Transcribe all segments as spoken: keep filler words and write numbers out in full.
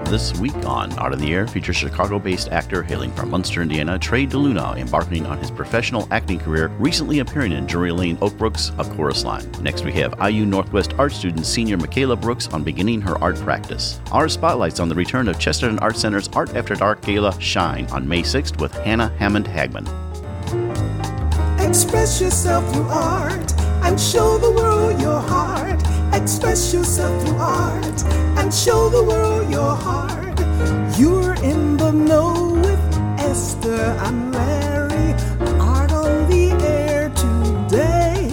This week on Art on the Air features Chicago-based actor hailing from Munster, Indiana, Trey DeLuna, embarking on his professional acting career, recently appearing in Drury Lane Oakbrook's A Chorus Line. Next we have I U Northwest art student senior Michaela Brooks on beginning her art practice. Our spotlight's on the return of Chesterton Art Center's Art After Dark Gala Shine on May sixth with Hannah Hammond Hagman. Express yourself through art and show the world your heart. Express yourself through art and show the world your heart. You're in the know with Esther and Larry. Art on the air today.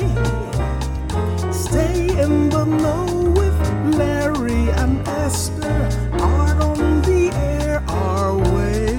Stay in the know with Larry and Esther. Art on the air our way.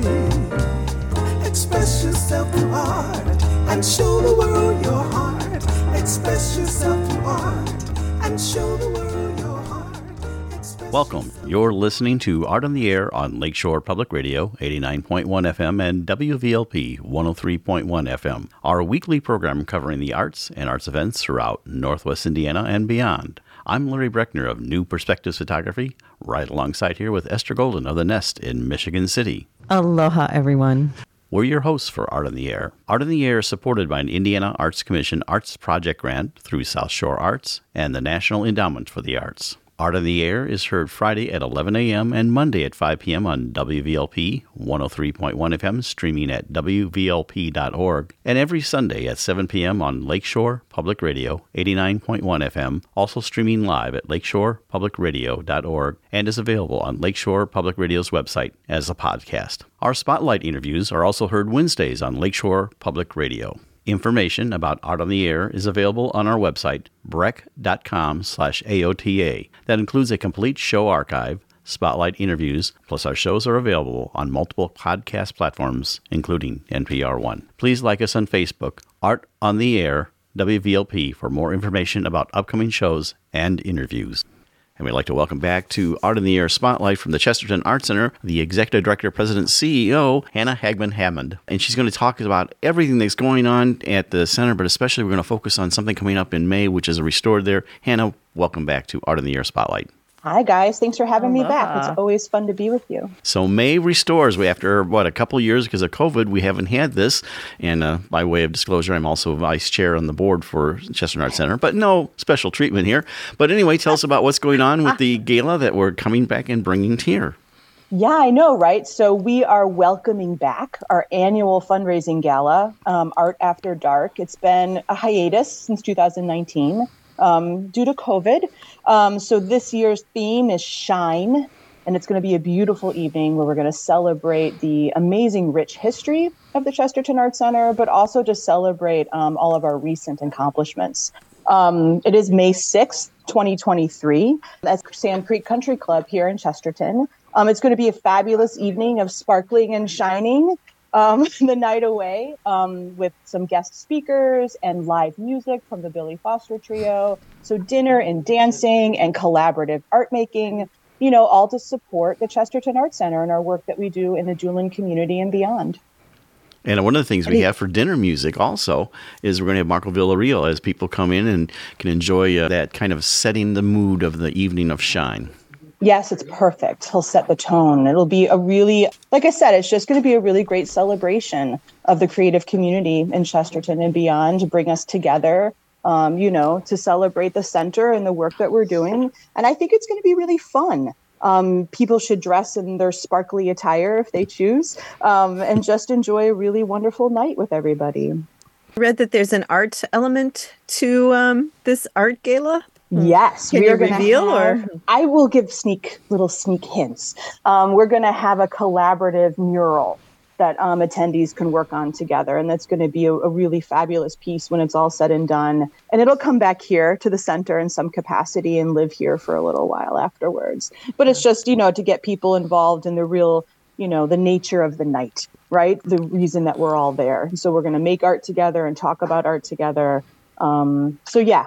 Express yourself through art and show the world your heart. Express yourself through art and show the world your heart. Express Welcome. You're listening to Art on the Air on Lakeshore Public Radio, eighty-nine point one F M and W V L P one oh three point one F M, our weekly program covering the arts and arts events throughout Northwest Indiana and beyond. I'm Larry Breckner of New Perspectives Photography, right alongside here with Esther Golden of The Nest in Michigan City. Aloha, everyone. We're your hosts for Art on the Air. Art on the Air is supported by an Indiana Arts Commission Arts Project Grant through South Shore Arts and the National Endowment for the Arts. Art on the Air is heard Friday at eleven a.m. and Monday at five p.m. on W V L P one oh three point one F M, streaming at W V L P dot org, and every Sunday at seven p.m. on Lakeshore Public Radio eighty-nine point one F M, also streaming live at lakeshore public radio dot org, and is available on Lakeshore Public Radio's website as a podcast. Our Spotlight interviews are also heard Wednesdays on Lakeshore Public Radio. Information about Art on the Air is available on our website, breck.com slash AOTA. That includes a complete show archive, spotlight interviews, plus our shows are available on multiple podcast platforms, including N P R One. Please like us on Facebook, Art on the Air, W V L P, for more information about upcoming shows and interviews. And we'd like to welcome back to Art on the Air Spotlight from the Chesterton Art Center, the Executive Director, President, C E O, Hannah Hagman Hammond. And she's going to talk about everything that's going on at the center, but especially we're going to focus on something coming up in May, which is a Restored there. Hannah, welcome back to Art on the Air Spotlight. Hi, guys. Thanks for having Aloha. me back. It's always fun to be with you. So May Restores, we after, what, a couple years because of COVID, we haven't had this. And uh, by way of disclosure, I'm also vice chair on the board for Chesterton Art Center, but no special treatment here. But anyway, tell us about what's going on with the gala that we're coming back and bringing here. Yeah, I know, right? So we are welcoming back our annual fundraising gala, um, Art After Dark. It's been a hiatus since two thousand nineteen. Um, due to COVID. Um, so this year's theme is Shine, and it's going to be a beautiful evening where we're going to celebrate the amazing rich history of the Chesterton Art Center, but also just celebrate um, all of our recent accomplishments. Um, it is May sixth, twenty twenty-three, at Sand Creek Country Club here in Chesterton. Um, it's going to be a fabulous evening of sparkling and shining Um, the night away um, with some guest speakers and live music from the Billy Foster Trio. So dinner and dancing and collaborative art making, you know, all to support the Chesterton Art Center and our work that we do in the Julian community and beyond. And one of the things we have for dinner music also is we're going to have Marco Villarreal as people come in and can enjoy uh, that kind of setting the mood of the evening of Shine. Yes, it's perfect. He'll set the tone. It'll be a really, like I said, it's just going to be a really great celebration of the creative community in Chesterton and beyond to bring us together, um, you know, to celebrate the center and the work that we're doing. And I think it's going to be really fun. Um, people should dress in their sparkly attire if they choose, um, and just enjoy a really wonderful night with everybody. I read that there's an art element to um, this art gala. Yes, Can we you are going to reveal, have, or I will give sneak little sneak hints. Um, we're going to have a collaborative mural that um, attendees can work on together, and that's going to be a, a really fabulous piece when it's all said and done. And it'll come back here to the center in some capacity and live here for a little while afterwards. But it's just, you know, to get people involved in the real, you know, the nature of the night, right? The reason that we're all there. So we're going to make art together and talk about art together. Um, so yeah.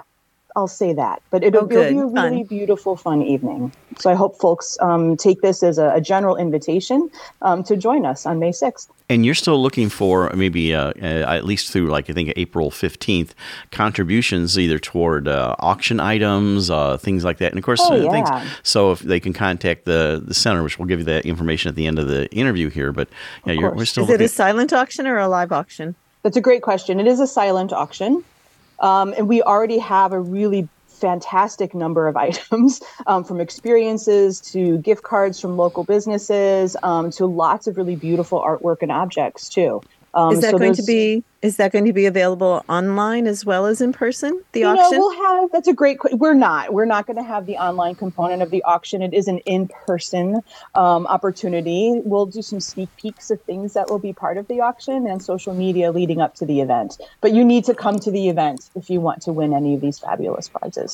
I'll say that. But it'll, Oh, it'll good. be a really Fun. beautiful, fun evening. So I hope folks um, take this as a, a general invitation um, to join us on May sixth. And you're still looking for maybe uh, uh, at least through like I think April fifteenth contributions either toward uh, auction items, uh, things like that. And of course, Oh, uh, yeah. things. So if they can contact the the center, which we'll give you that information at the end of the interview here. But yeah, you're, we're course. still Is it looking. a silent auction or a live auction? That's a great question. It is a silent auction. Um, and we already have a really fantastic number of items, um, from experiences to gift cards from local businesses, um, to lots of really beautiful artwork and objects too. Um, Is that so going to there's- be is that going to be available online as well as in person? The You know, auction? we'll have, that's a great, que- we're not, we're not going to have the online component of the auction. It is an in-person um, opportunity. We'll do some sneak peeks of things that will be part of the auction and social media leading up to the event. But you need to come to the event if you want to win any of these fabulous prizes.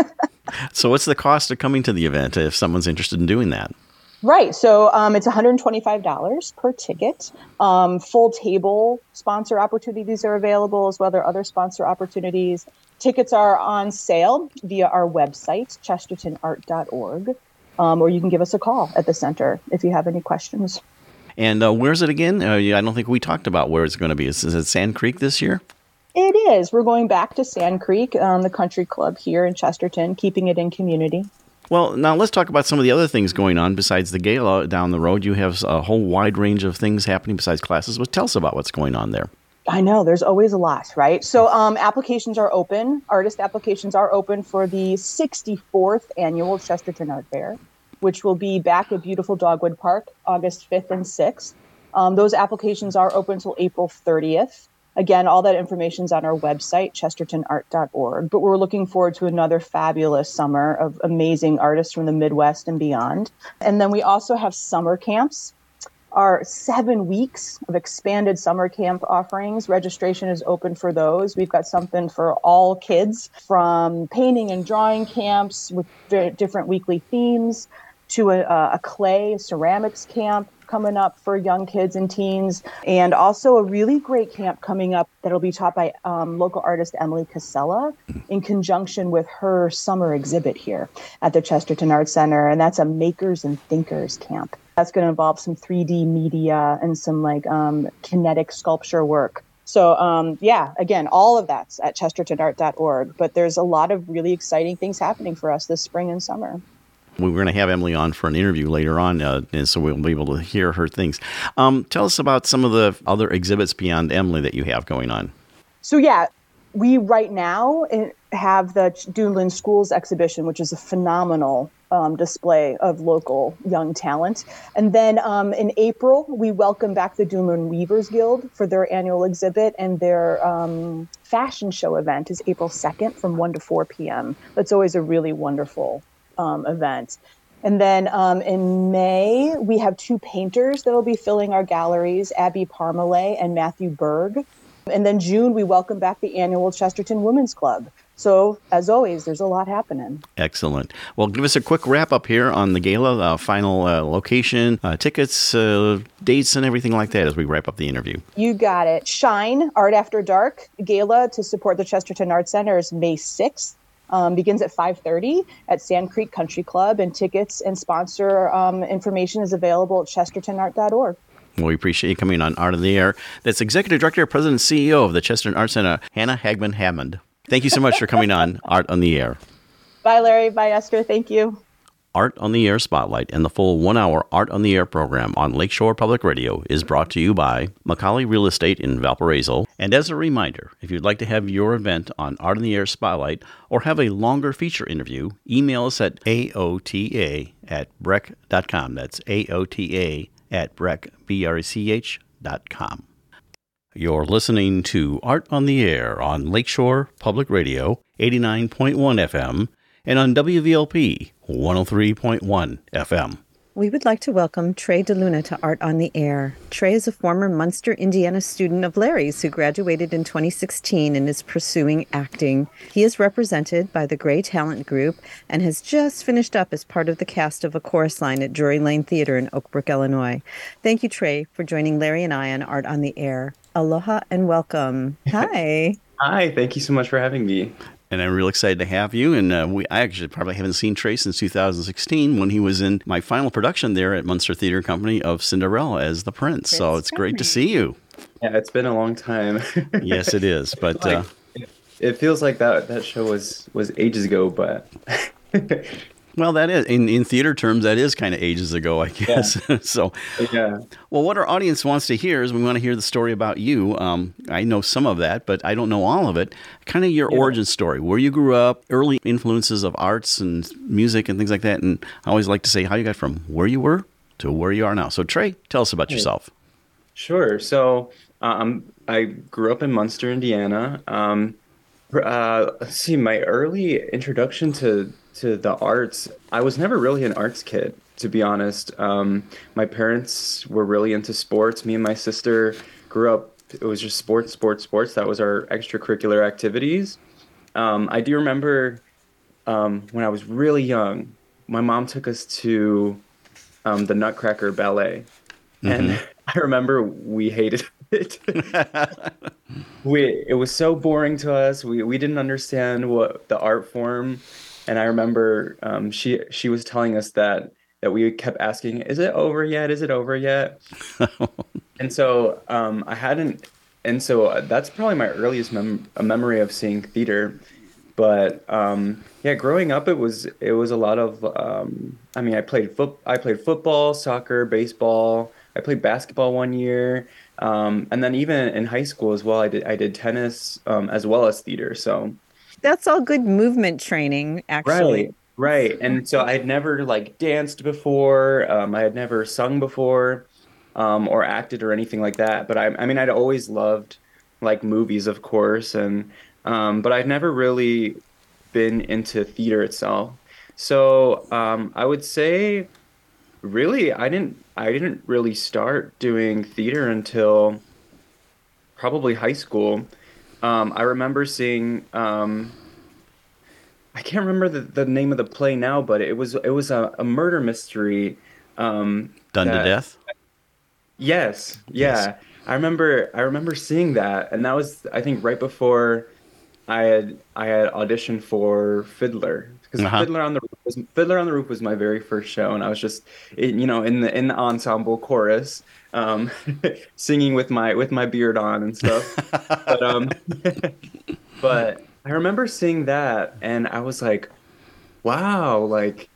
So what's the cost of coming to the event if someone's interested in doing that? Right. So um, it's one hundred twenty-five dollars per ticket. Um, full table sponsor opportunities are available, as well as other sponsor opportunities. Tickets are on sale via our website, chesterton art dot org, um, or you can give us a call at the center if you have any questions. And uh, where's it again? Uh, I don't think we talked about where it's going to be. Is, is it Sand Creek this year? It is. We're going back to Sand Creek, um, the country club here in Chesterton, keeping it in community. Well, now let's talk about some of the other things going on besides the gala down the road. You have a whole wide range of things happening besides classes. But tell us about what's going on there. I know there's always a lot, right? So um, applications are open. Artist applications are open for the sixty-fourth annual Chesterton Art Fair, which will be back at beautiful Dogwood Park, August fifth and sixth. Um, those applications are open until April thirtieth. Again, all that information is on our website, chesterton art dot org. But we're looking forward to another fabulous summer of amazing artists from the Midwest and beyond. And then we also have summer camps. Our seven weeks of expanded summer camp offerings. Registration is open for those. We've got something for all kids, from painting and drawing camps with di- different weekly themes to a, a clay ceramics camp coming up for young kids and teens, and also a really great camp coming up that'll be taught by um, local artist Emily Casella in conjunction with her summer exhibit here at the Chesterton Art Center, and that's a Makers and Thinkers camp. That's going to involve some three D media and some like um, kinetic sculpture work. So um, yeah, again, all of that's at chesterton art dot org, but there's a lot of really exciting things happening for us this spring and summer. We're going to have Emily on for an interview later on, uh, and so we'll be able to hear her things. Um, tell us about some of the other exhibits beyond Emily that you have going on. So yeah, we right now have the Duneland Schools exhibition, which is a phenomenal um, display of local young talent. And then um, in April, we welcome back the Duneland Weavers Guild for their annual exhibit, and their um, fashion show event is April second from one to four p.m. That's always a really wonderful Um, event. And then um, in May, we have two painters that will be filling our galleries, Abby Parmalee and Matthew Berg. And then June, we welcome back the annual Chesterton Women's Club. So, as always, there's a lot happening. Excellent. Well, give us a quick wrap up here on the gala, uh, final uh, location, uh, tickets, uh, dates, and everything like that as we wrap up the interview. You got it. Shine, Art After Dark gala to support the Chesterton Art Center is May sixth. Um, begins at five thirty at Sand Creek Country Club, and tickets and sponsor um, information is available at chesterton art dot org. Well, we appreciate you coming on Art on the Air. That's Executive Director, President, and C E O of the Chesterton Art Center, Hannah Hagman Hammond. Thank you so much for coming on Art on the Air. Bye, Larry. Bye, Esther. Thank you. Art on the Air Spotlight and the full one-hour Art on the Air program on Lakeshore Public Radio is brought to you by Macaulay Real Estate in Valparaiso. And as a reminder, if you'd like to have your event on Art on the Air Spotlight or have a longer feature interview, email us at A O T A at brec dot com. That's A O T A at brec, B R E C H dot com. You're listening to Art on the Air on Lakeshore Public Radio, eighty-nine point one F M, and on W V L P one oh three point one F M. We would like to welcome Trey DeLuna to Art on the Air. Trey is a former Munster, Indiana student of Larry's who graduated in twenty sixteen and is pursuing acting. He is represented by the Gray Talent Group and has just finished up as part of the cast of A Chorus Line at Drury Lane Theater in Oak Brook, Illinois. Thank you, Trey, for joining Larry and I on Art on the Air. Aloha and welcome. Hi. Hi, thank you so much for having me. And I'm real excited to have you. And uh, we, I actually probably haven't seen Trey since two thousand sixteen when he was in my final production there at Munster Theater Company of Cinderella as the Prince. So it's great to see you. Yeah, it's been a long time. Yes, it is. But like, uh, it, it feels like that that show was was ages ago, but. Well, that is, in, in theater terms, that is kind of ages ago, I guess. Yeah. So, yeah. Well, what our audience wants to hear is we want to hear the story about you. Um, I know some of that, but I don't know all of it. Kind of your yeah. origin story, where you grew up, early influences of arts and music and things like that. And I always like to say how you got from where you were to where you are now. So, Trey, tell us about yourself. Sure. So, um, I grew up in Munster, Indiana. Um, uh, let's see, my early introduction to to the arts, I was never really an arts kid, to be honest. Um, my parents were really into sports. Me and my sister grew up, it was just sports, sports, sports. That was our extracurricular activities. Um, I do remember um, when I was really young, my mom took us to um, the Nutcracker Ballet. Mm-hmm. And I remember we hated it. we It was so boring to us. We, we didn't understand what the art form. And I remember um, she she was telling us that that we kept asking, "Is it over yet? Is it over yet?" And so um, I hadn't, and so that's probably my earliest mem- a memory of seeing theater. But um, yeah, growing up, it was it was a lot of. Um, I mean, I played foot I played football, soccer, baseball. I played basketball one year, um, and then even in high school as well, I did I did tennis um, as well as theater. So. That's all good movement training, actually. Right, right. And so I had never like danced before. Um, I had never sung before, um, or acted or anything like that. But I, I mean, I'd always loved like movies, of course, and um, but I've never really been into theater itself. So um, I would say, really, I didn't, I didn't really start doing theater until probably high school. Um, I remember seeing, um, I can't remember the, the name of the play now, but it was it was a, a murder mystery. Um, Done that, to Death? Yes, yeah. Yes. I remember I remember seeing that, and that was I think right before I had I had auditioned for Fiddler. Because uh-huh. Fiddler on the Roof was Fiddler on the Roof was my very first show, and I was just, you know, in the in the ensemble chorus, um, singing with my with my beard on and stuff. but um, but I remember seeing that, and I was like, wow, like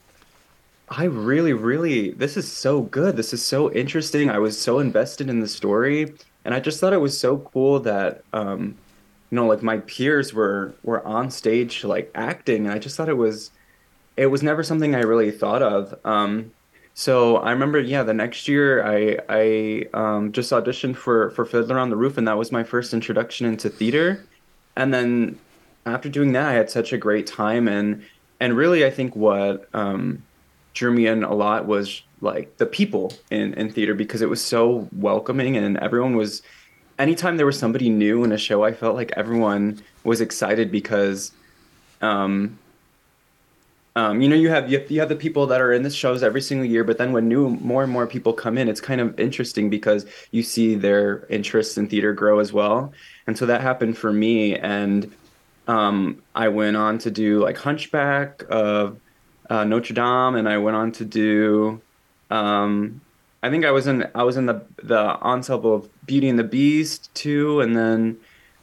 I really, really, this is so good. This is so interesting. I was so invested in the story, and I just thought it was so cool that um, you know, like my peers were were on stage like acting, and I just thought it was it was never something I really thought of. Um, so I remember, yeah, the next year I I um, just auditioned for for Fiddler on the Roof, and that was my first introduction into theater. And then after doing that, I had such a great time, and and really I think what um, drew me in a lot was like the people in in theater, because it was so welcoming, and everyone was. Anytime there was somebody new in a show, I felt like everyone was excited because, um, um, you know, you have, you have you have the people that are in the shows every single year, but then when new more and more people come in, it's kind of interesting because you see their interests in theater grow as well. And so that happened for me, and um, I went on to do like Hunchback of uh, Notre Dame, and I went on to do. Um, I think I was in I was in the the ensemble of Beauty and the Beast too, and then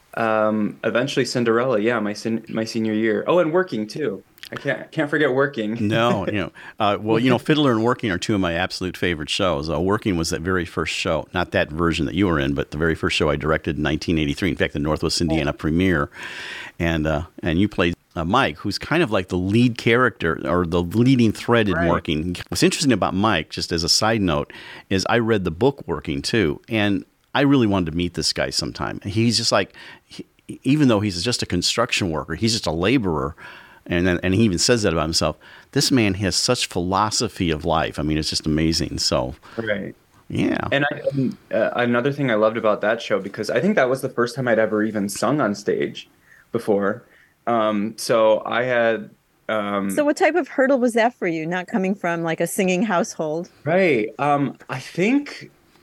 um, eventually Cinderella. Yeah, my sen- my senior year. Oh, and Working too. I can't can't forget Working. No, you know, uh, well, you know, Fiddler and Working are two of my absolute favorite shows. Uh, Working was that very first show, not that version that you were in, but the very first show I directed in nineteen eighty-three. In fact, the Northwest Indiana premiere, and uh, and you played. Uh, Mike, who's kind of like the lead character or the leading thread in right. Working. What's interesting about Mike, just as a side note, is I read the book Working too, and I really wanted to meet this guy sometime. He's just like, he, even though he's just a construction worker, he's just a laborer, and then, and he even says that about himself. This man has such philosophy of life. I mean, it's just amazing. So, right. Yeah. And I, uh, another thing I loved about that show, because I think that was the first time I'd ever even sung on stage before. Um, so I had, um, so what type of hurdle was that for you? Not coming from like a singing household? Right. Um, I think,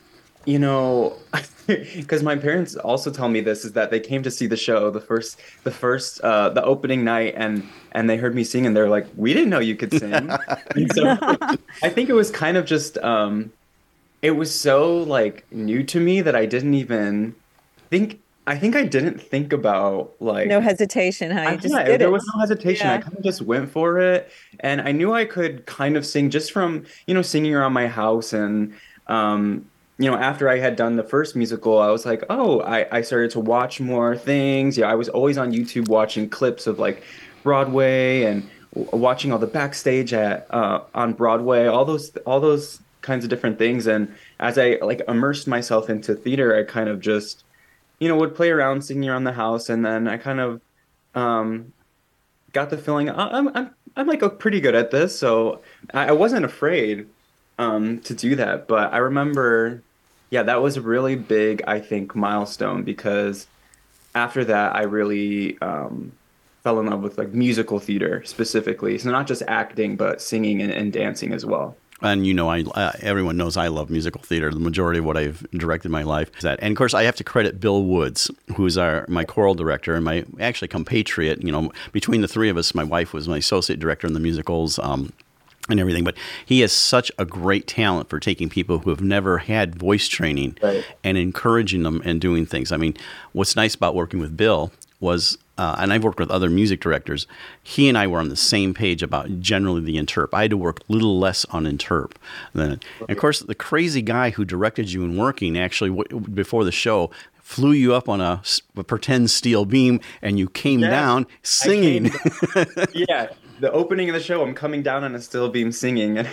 You know, because my parents also tell me this is that they came to see the show the first the first uh the opening night, and and they heard me sing and they're like, we didn't know you could sing. And so I think it was kind of just um it was so like new to me that I didn't even think I think I didn't think about No like hesitation, huh? I, You just yeah, did there it. was no hesitation. I Yeah. kind of just went for it, and I knew I could kind of sing just from, you know, singing around my house. And um, you know, after I had done the first musical, I was like, oh, I I started to watch more things. Yeah, I was always on YouTube watching clips of like Broadway and w- watching all the backstage at uh on Broadway, all those all those kinds of different things. And as I like immersed myself into theater, I kind of just, you know, would play around singing around the house, and then I kind of um, got the feeling I- I'm I'm I'm like, oh, pretty good at this, so I, I wasn't afraid um, to do that. But I remember, yeah, that was a really big, I think, milestone, because after that, I really um, fell in love with like musical theater specifically. So not just acting, but singing and, and dancing as well. And you know, I uh, everyone knows I love musical theater. The majority of what I've directed in my life is that. And of course, I have to credit Bill Woods, who's our my choral director and my actually compatriot. You know, between the three of us, my wife was my associate director in the musicals. Um, and everything, but he has such a great talent for taking people who have never had voice training Right. and encouraging them and doing things. I mean, what's nice about working with Bill was, uh, and I've worked with other music directors, he and I were on the same page about generally the interp. I had to work a little less on interp. Than, and of course, the crazy guy who directed you in working actually, w- before the show, flew you up on a, s- a pretend steel beam and you came Yeah, down I singing. came, yeah, the opening of the show, I'm coming down on a steel beam singing.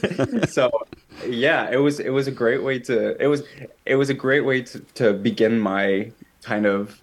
So yeah, it was it was a great way to it was it was a great way to, to begin my kind of,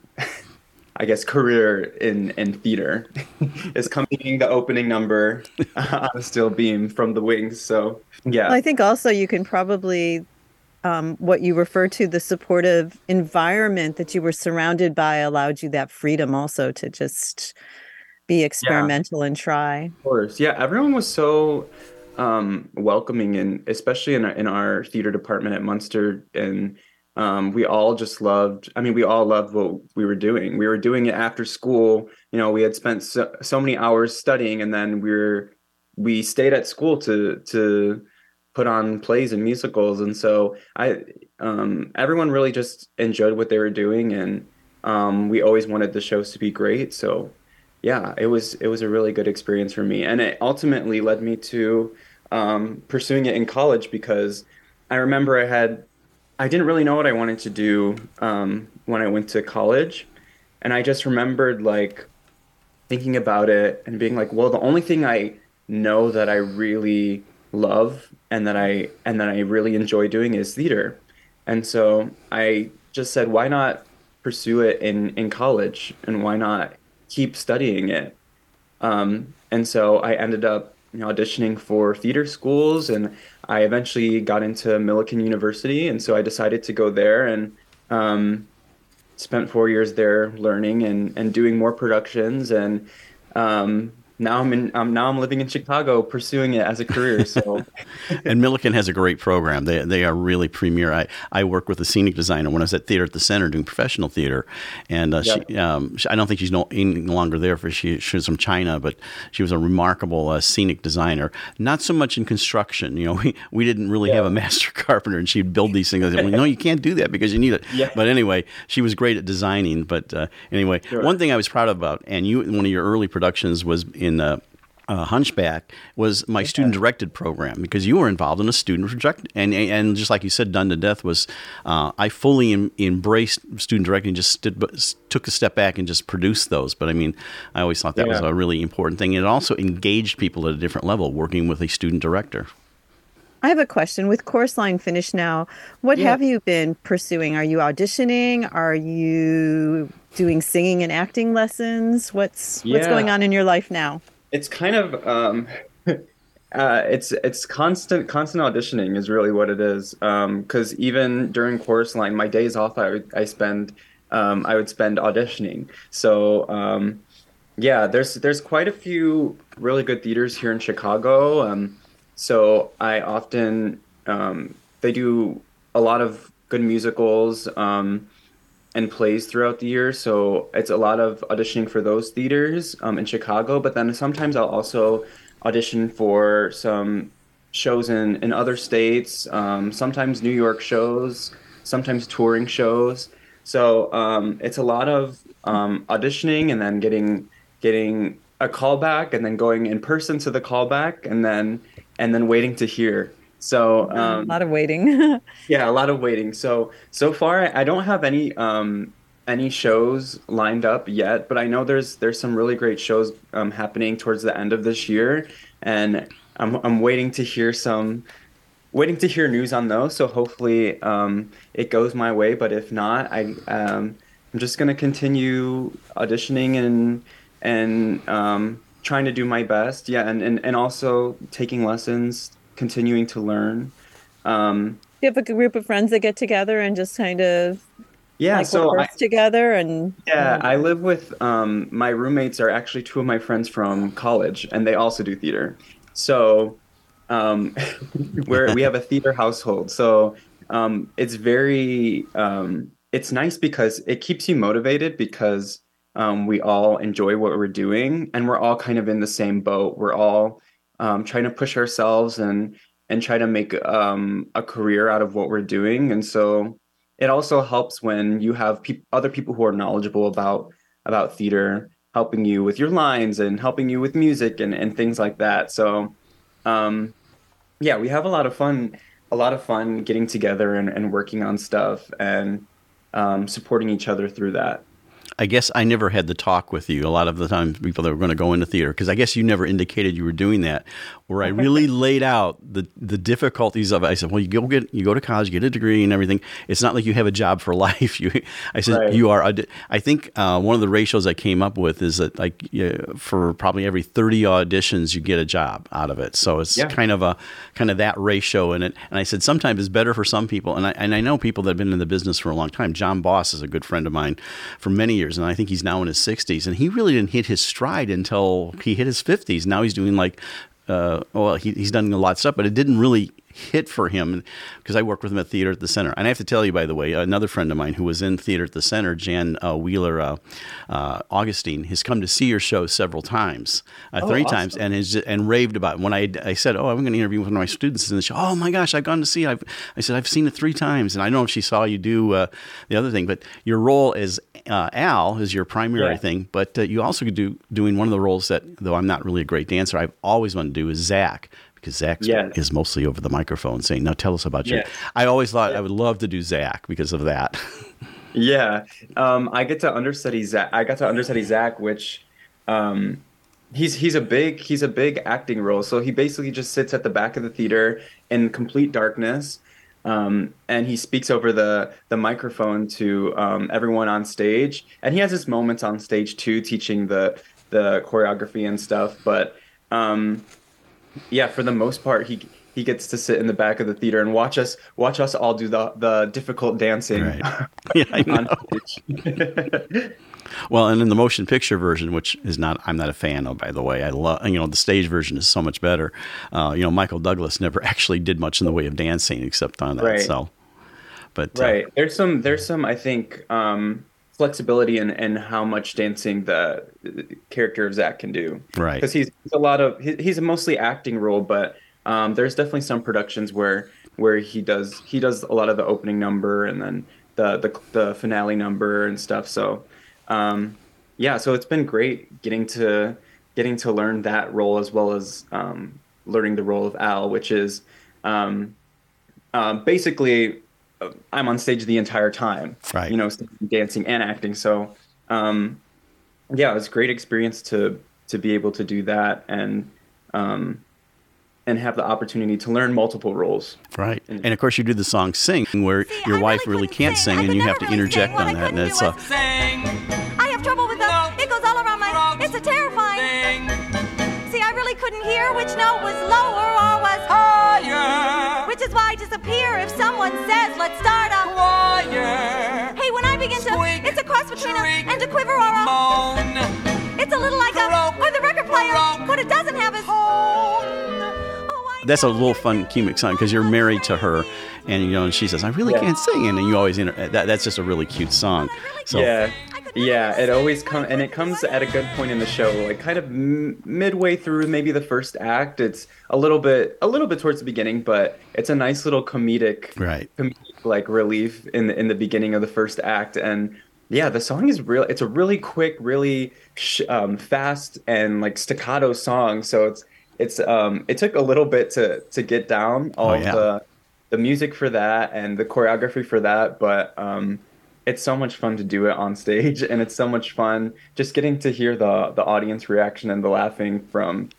I guess, career in in theater, is coming the opening number on a steel beam from the wings. So Well, yeah, I think also you can probably, um, what you refer to, the supportive environment that you were surrounded by allowed you that freedom also to just be yeah. experimental and try. Course. Yeah, everyone was so um, welcoming, and especially in our, in our theater department at Munster, and um, we all just loved. I mean, we all loved what we were doing. We were doing it after school. You know, we had spent so, so many hours studying, and then we were we stayed at school to to put on plays and musicals, and so I um, everyone really just enjoyed what they were doing, and um, we always wanted the shows to be great. So yeah, it was it was a really good experience for me, and it ultimately led me to um, pursuing it in college, because I remember I had I didn't really know what I wanted to do um, when I went to college, and I just remembered like thinking about it and being like, well, the only thing I know that I really love and that I and that I really enjoy doing is theater. And so I just said, why not pursue it in in college, and why not keep studying it? Um, and so I ended up, you know, auditioning for theater schools, and I eventually got into Millikan University, and so I decided to go there, and um, spent four years there learning and and doing more productions. And um, now I'm in um, now I'm living in Chicago pursuing it as a career. So And Millikan has a great program. They they are really premier. I, I work with a scenic designer when I was at Theater at the Center doing professional theater, and uh, yeah, she, um, she I don't think she's no any longer there, for she she was from China, but she was a remarkable uh, scenic designer. Not so much in construction. You know, we, we didn't really have yeah, a master carpenter, and she'd build these things. I said, well, no, you can't do that because you need it. yeah, But anyway, she was great at designing. But uh, anyway, sure. one thing I was proud about, and you one of your early productions was in. Uh, uh, Hunchback was my student directed program, because you were involved in a student direct, and and just like you said, Done to Death was. Uh, I fully em- embraced student directing, just stood, but took a step back and just produced those. But I mean, I always thought that was Yeah. a really important thing. It also engaged people at a different level, working with a student director. I have a question. With Course Line finished now, what Yeah. have you been pursuing? Are you auditioning? Are you doing singing and acting lessons? What's what's going Yeah. on in your life now? It's kind of um, uh, it's it's constant constant auditioning is really what it is. Um, because even during chorus line, my days off, I would I spend um, I would spend auditioning. So um, yeah, there's there's quite a few really good theaters here in Chicago. Um, so I often um, they do a lot of good musicals um, and plays throughout the year. So it's a lot of auditioning for those theaters um, in Chicago. But then sometimes I'll also audition for some shows in, in other states, um, sometimes New York shows, sometimes touring shows. So um, it's a lot of um, auditioning and then getting getting a callback and then going in person to the callback and then and then waiting to hear. So um, a lot of waiting. yeah, a lot of waiting. So so far I don't have any um, any shows lined up yet, but I know there's there's some really great shows um, happening towards the end of this year, and I'm I'm waiting to hear some waiting to hear news on those. So hopefully um, it goes my way, but if not, I um, I'm just gonna continue auditioning and and um, trying to do my best. Yeah, and, and, and also taking lessons, continuing to learn. Um, you have a group of friends that get together and just kind of yeah, like so work I, together and yeah, um, I live with um, my roommates are actually two of my friends from college, and they also do theater. So um, we're we have a theater household. So um, it's very um, it's nice because it keeps you motivated because Um, we all enjoy what we're doing, and we're all kind of in the same boat. We're all um, trying to push ourselves and and try to make um, a career out of what we're doing. And so it also helps when you have pe- other people who are knowledgeable about about theater helping you with your lines and helping you with music and, and things like that. So um, yeah, we have a lot of fun, a lot of fun getting together and, and working on stuff and um, supporting each other through that. I guess I never had the talk with you a lot of the times, people that were going to go into theater, because I guess you never indicated you were doing that, where I really laid out the, the difficulties of it. I said, well, you go get you go to college, get a degree and everything. It's not like you have a job for life. You, I said, right. you are. I think uh, one of the ratios I came up with is that like uh, for probably every thirty auditions, you get a job out of it. So it's yeah. kind of a kind of that ratio in it. And I said, sometimes it's better for some people. And I, and I know people that have been in the business for a long time. John Boss is a good friend of mine for many years. And I think he's now in his sixties, and he really didn't hit his stride until he hit his fifties. Now he's doing like, uh, well, he, he's done a lot of stuff, but it didn't really hit for him because I worked with him at Theater at the Center. And I have to tell you, by the way, another friend of mine who was in Theater at the Center, Jan uh, Wheeler uh, uh, Augustine, has come to see your show several times, uh, oh, three awesome. times, and has and raved about it. When I I said, oh, I'm going to interview one of my students in the show. Oh my gosh, I've gone to see it. I've, I said, I've seen it three times, and I don't know if she saw you do uh, the other thing, but your role as uh, Al is your primary yeah. thing, but uh, you also could do doing one of the roles that, though I'm not really a great dancer, I've always wanted to do is Zach. Because Zach yes. is mostly over the microphone saying, now tell us about you. Yes. I always thought yes. I would love to do Zach because of that. yeah. Um, I get to understudy Zach. I got to understudy Zach, which um, he's he's a big he's a big acting role. So he basically just sits at the back of the theater in complete darkness. Um, and he speaks over the, the microphone to um, everyone on stage. And he has his moments on stage too, teaching the the choreography and stuff. But um, yeah, for the most part, he he gets to sit in the back of the theater and watch us watch us all do the the difficult dancing. Right. Yeah, I know. Well, and in the motion picture version, which is not, I'm not a fan of, by the way. I love, you know, the stage version is so much better. Uh, you know, Michael Douglas never actually did much in the way of dancing except on that. Right. So, but right, uh, there's some there's some I think um, flexibility in, in how much dancing the character of Zach can do. Right. Because he's, he's a lot of he, he's a mostly acting role, but um, there's definitely some productions where where he does he does a lot of the opening number and then the the, the finale number and stuff. So um, yeah, so it's been great getting to getting to learn that role as well as um, learning the role of Al, which is um, uh, basically. I'm on stage the entire time, right. you know, dancing and acting. So, um, yeah, it was a great experience to, to be able to do that and, um, and have the opportunity to learn multiple roles. Right. And, and of course you do the song Sing, where See, your I wife really really can't sing. sing and you have to really interject sing. on that. And it's uh, sing. I have trouble with the, it goes all around my, it's a terrifying. Sing. See, I really couldn't hear which note was lower or was higher. Which is why I disappear if someone says, let's start a choir. Hey, when I begin to, Squeak, it's a cross between shriek, a and a quiver or a moan. It's a little like croak, a, or the record player, croak, what it doesn't have is home. Oh, that's a little fun gimmick song because you're married to her, and you know, and she says, "I really Yeah. can't sing," and then you always inter- that, that's just a really cute song. So Yeah, yeah, it always comes, and it comes at a good point in the show, like kind of m- midway through maybe the first act. It's a little bit, a little bit towards the beginning, but it's a nice little comedic, right. comedic like relief in the in the beginning of the first act, and yeah, the song is real. It's a really quick, really sh- um, fast and like staccato song. So it's it's um it took a little bit to to get down all Oh, of yeah. the the music for that and the choreography for that, but um. It's so much fun to do it on stage, and it's so much fun just getting to hear the the audience reaction and the laughing from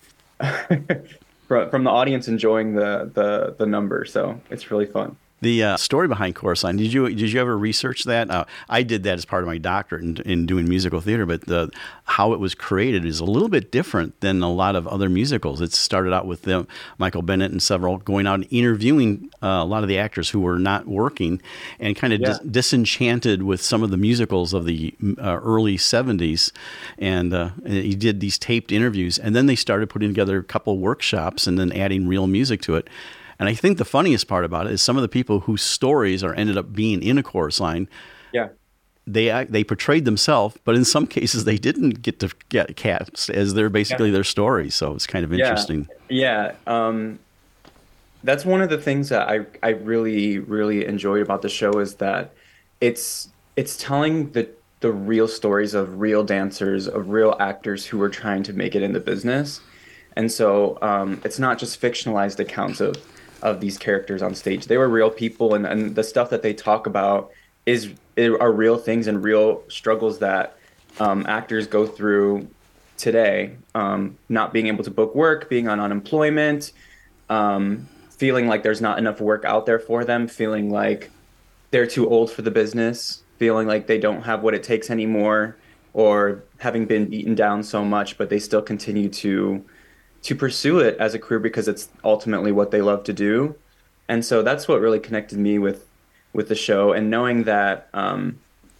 from, from the audience enjoying the, the the number. So it's really fun. The uh, story behind Chorus Line, did you did you ever research that? Uh, I did that as part of my doctorate in, in doing musical theater, but the, how it was created is a little bit different than a lot of other musicals. It started out with them, Michael Bennett and several going out and interviewing uh, a lot of the actors who were not working and kind of Yeah. dis- disenchanted with some of the musicals of the uh, early seventies. And uh, he did these taped interviews, and then they started putting together a couple workshops and then adding real music to it. And I think the funniest part about it is some of the people whose stories are ended up being in a chorus line, Yeah. they act- they portrayed themselves, but in some cases they didn't get to get cast as they're basically Yeah. their story. So it's kind of interesting. Yeah. Yeah. Um, that's one of the things that I I really really enjoyed about the show is that it's it's telling the the real stories of real dancers, of real actors who are trying to make it in the business. And so um, it's not just fictionalized accounts of of these characters on stage. They were real people, and, and the stuff that they talk about is are real things and real struggles that um, actors go through today. Um, not being able to book work, being on unemployment, um, feeling like there's not enough work out there for them, feeling like they're too old for the business, feeling like they don't have what it takes anymore, or having been beaten down so much, but they still continue to to pursue it as a career because it's ultimately what they love to do. And so that's what really connected me with with the show, and knowing that um,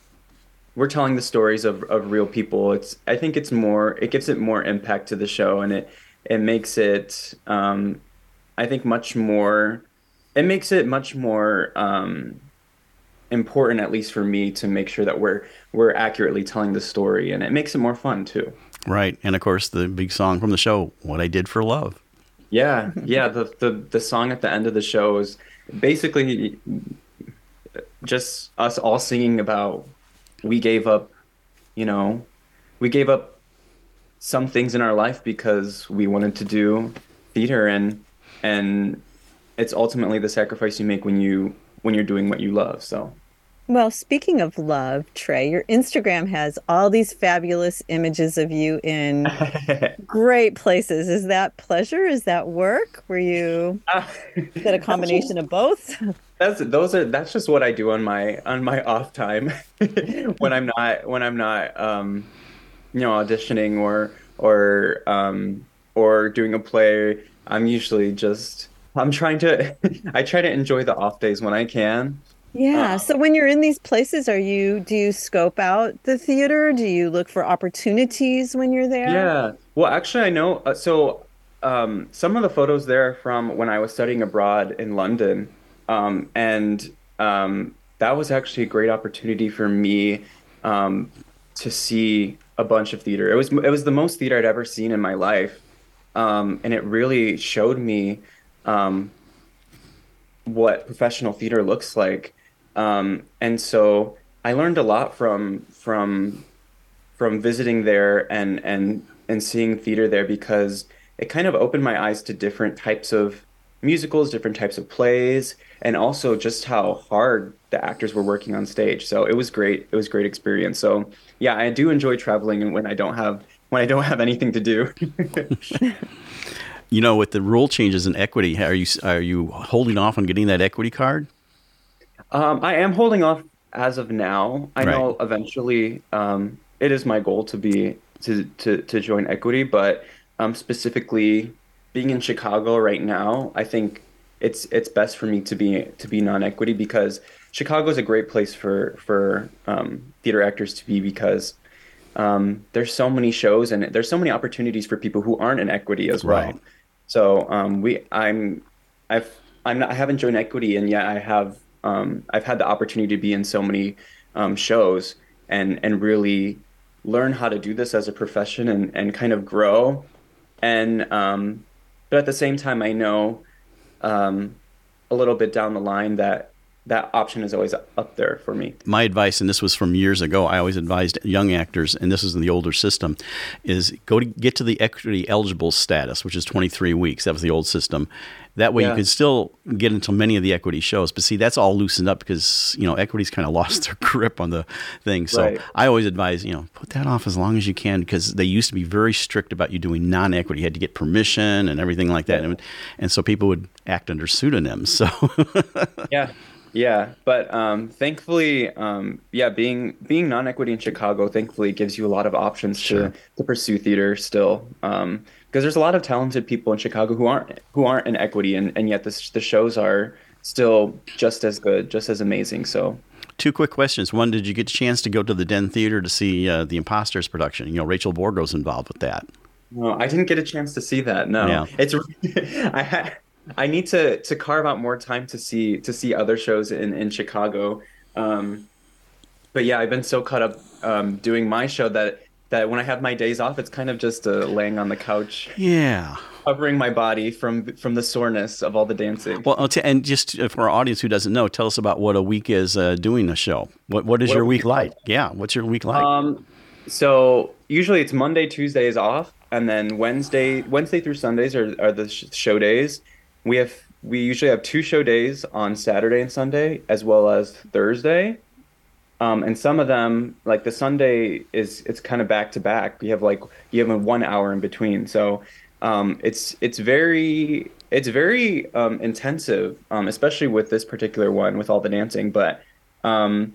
we're telling the stories of, of real people. It's I think it's more it gives it more impact to the show, and it it makes it um, I think much more it makes it much more um, important, at least for me, to make sure that we're we're accurately telling the story, and it makes it more fun too. Right. And of course, the big song from the show, What I Did for Love. Yeah, yeah. The, the the song at the end of the show is basically just us all singing about we gave up, you know, we gave up some things in our life because we wanted to do theater, and and it's ultimately the sacrifice you make when you when you're doing what you love. So. Well, speaking of love, Trey, your Instagram has all these fabulous images of you in great places. Is that pleasure? Is that work? Were you is that a combination of both? That's those are that's just what I do on my on my off time when I'm not when I'm not um you know auditioning or or um or doing a play. I'm usually just I'm trying to I try to enjoy the off days when I can. Yeah. Uh, So when you're in these places, are you do you scope out the theater? Do you look for opportunities when you're there? Yeah. Well, actually, I know. Uh, so um, some of the photos there are from when I was studying abroad in London, um, and um, that was actually a great opportunity for me um, to see a bunch of theater. It was it was the most theater I'd ever seen in my life, um, and it really showed me um, what professional theater looks like. Um, and so I learned a lot from from from visiting there and and and seeing theater there, because it kind of opened my eyes to different types of musicals, different types of plays, and also just how hard the actors were working on stage. So it was great. It was a great experience. So yeah, I do enjoy traveling, and when I don't have when I don't have anything to do. You know, with the rule changes in equity, are you are you holding off on getting that equity card? Um, I am holding off as of now. I Right. know eventually um, it is my goal to be to to, to join equity, but um, specifically being in Chicago right now, I think it's it's best for me to be to be non-equity, because Chicago is a great place for for um, theater actors to be, because um, there's so many shows and there's so many opportunities for people who aren't in equity as well. Right. So um, we, I'm, I've, I'm not, I haven't joined Equity, and yet I have, um, I've had the opportunity to be in so many um, shows and and really learn how to do this as a profession and and kind of grow. And um, but at the same time, I know um, a little bit down the line that that option is always up there for me. My advice, and this was from years ago, I always advised young actors, and this is in the older system, is go to get to the equity eligible status, which is twenty-three weeks. That was the old system. That way yeah. you could still get into many of the equity shows. But see, that's all loosened up because, you know, equity's kind of lost their grip on the thing. So right. I always advise, you know, put that off as long as you can, because they used to be very strict about you doing non-equity. You had to get permission and everything like that. Yeah. And, and so people would act under pseudonyms. So yeah. Yeah, but um, thankfully, um, yeah, being being non-equity in Chicago, thankfully, gives you a lot of options sure. to, to pursue theater still. Um, because there's a lot of talented people in Chicago who aren't who aren't in equity, and, and yet the the shows are still just as good, just as amazing. So, two quick questions. One, did you get a chance to go to the Den Theater to see uh, the Imposters production? You know, Rachel Borgo's involved with that. No, I didn't get a chance to see that. No, yeah. it's I had. I need to to carve out more time to see to see other shows in in Chicago, um, but yeah, I've been so caught up um, doing my show that that when I have my days off, it's kind of just uh, laying on the couch, yeah, covering my body from from the soreness of all the dancing. Well, and just for our audience who doesn't know, tell us about what a week is uh, doing a show. What what is what your week like? like? Yeah, what's your week like? Um, so usually it's Monday, Tuesday is off, and then Wednesday Wednesday through Sundays are are the sh- show days. We have we usually have two show days on Saturday and Sunday, as well as Thursday. Um, and some of them, like the Sunday, is it's kind of back to back. You have like you have a one hour in between, so um, it's it's very it's very um, intensive, um, especially with this particular one with all the dancing. But um,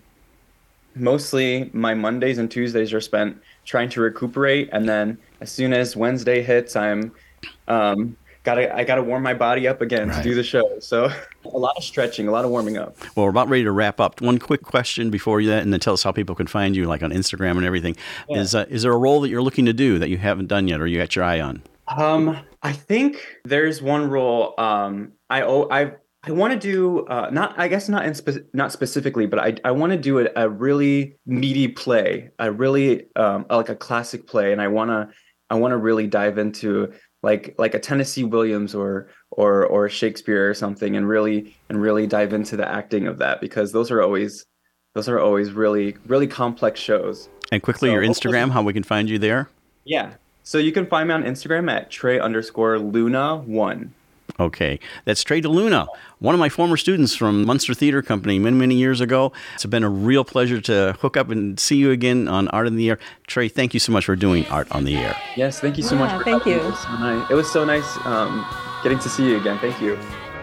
mostly my Mondays and Tuesdays are spent trying to recuperate, and then as soon as Wednesday hits, I'm um, Gotta, I gotta warm my body up again right. to do the show. So a lot of stretching, a lot of warming up. Well, we're about ready to wrap up. One quick question before that, and then tell us how people can find you, like on Instagram and everything. Yeah. Is uh, is there a role that you're looking to do that you haven't done yet, or you got your eye on? Um, I think there's one role. Um, I oh, I I want to do uh, not, I guess not in spe- not specifically, but I I want to do a, a really meaty play, a really um like a classic play, and I wanna I wanna really dive into. like like a Tennessee Williams or or or Shakespeare or something, and really and really dive into the acting of that, because those are always those are always really really complex shows. And quickly, so, your Instagram, how we can find you there? Yeah, so you can find me on Instagram at Trey underscore Luna one. Okay, that's Trey DeLuna, one of my former students from Munster Theater Company many, many years ago. It's been a real pleasure to hook up and see you again on Art on the Air. Trey, thank you so much for doing Art on the Air. Yes, thank you so yeah, much for thank you. It was so nice, it was so nice um, getting to see you again. Thank you.